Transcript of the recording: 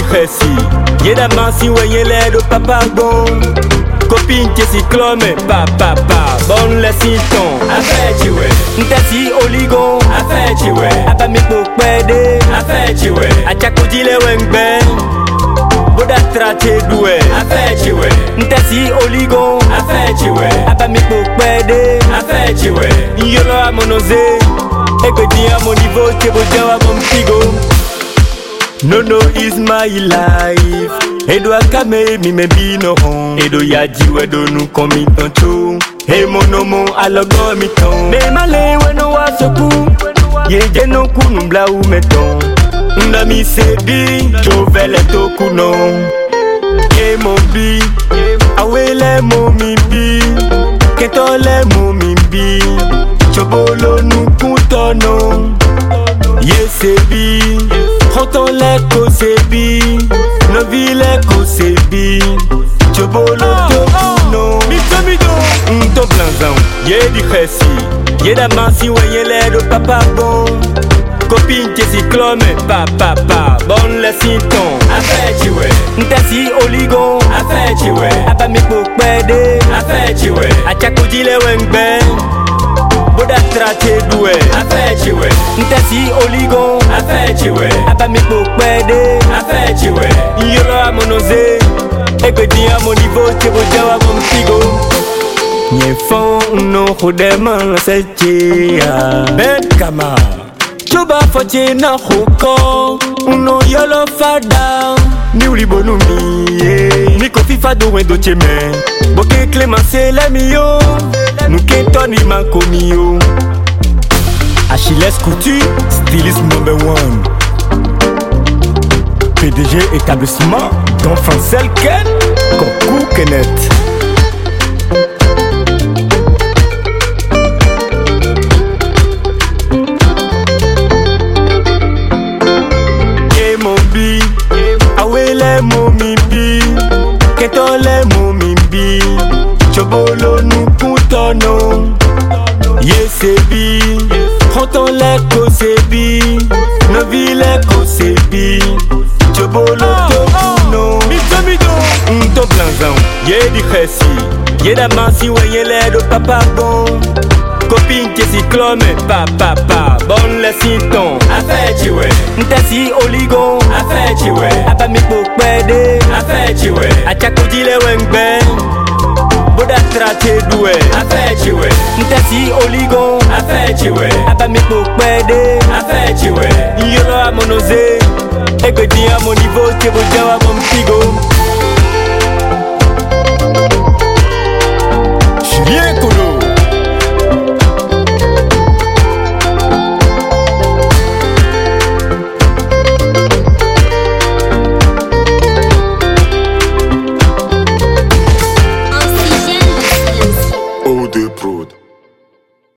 khesi Yeda mansi wenye ledo papa gon Copine qui s'y clome papa Bon le sinton Affaire chiwe Ntasi oligon Affaire chiwe Aba mi pokpede Affaire chiwe Achako dile wengben Boda trate doué Affaire chiwe Ntasi oligon Affaire chiwe Aba mi pokpede Affaire chiwe Yolo a monoze Eke di a mon niveau Tebo jawa mon pigo No is my life Edo akame mi me bino hon Edo yaji wedo nu komi toncho Hey monomo alogo mi ton Me male weno wasoku Ye jeno kunu mbla u meton Nda mi sebi Jovele toku no Ye mo bi Awele mo mi bi Ketole mo mi bi Chobolo nu kutono Ye sebi Hoton le ko sebi No vile ko sebi Chobolo toku no Nto blanzan Ye di khesi Ye da mansi wenye ledo papa bon Copine qui s'y clome papa Bon le sinton Affaire chiwe Ntasi oligon Affaire chiwe Aba mi pokpede Affaire chiwe Achako dile wengben Boda trate doué Affaire chiwe Ntasi oligon Affaire chiwe Aba mi pokpede Affaire chiwe Yolo a monoze Eke di a mon niveau Tebo jawa mon pigo Nye fon no khudeman setia Ben kama Chuba foche na huko Uno yolo fada Ni ulibonu mi Niko fifa do wendo cheme Boke clemence le mio Nuke toni manko mio Achilles Couture Stylist #1 PDG établissement Don Francel Ken Koku Kenneth Awele mo mi bi Ketole mo mi bi Chobolo nu kutono Ye sebi Hoton le ko sebi No vile ko sebi Chobolo toku no Nto blanzan Ye di khesi Ye da mansi wenye ledo papa bon Copine qui s'y clome papa Bon le sinton Affaire chiwe Ntasi oligon Affaire chiwe Aba mi pokpede Affaire chiwe Achako dile wengben Boda trate doué Affaire chiwe Ntasi oligon Affaire chiwe Aba mi pokpede Affaire chiwe Yolo a monoze Eke di a mon niveau Tebo jawa mon pigo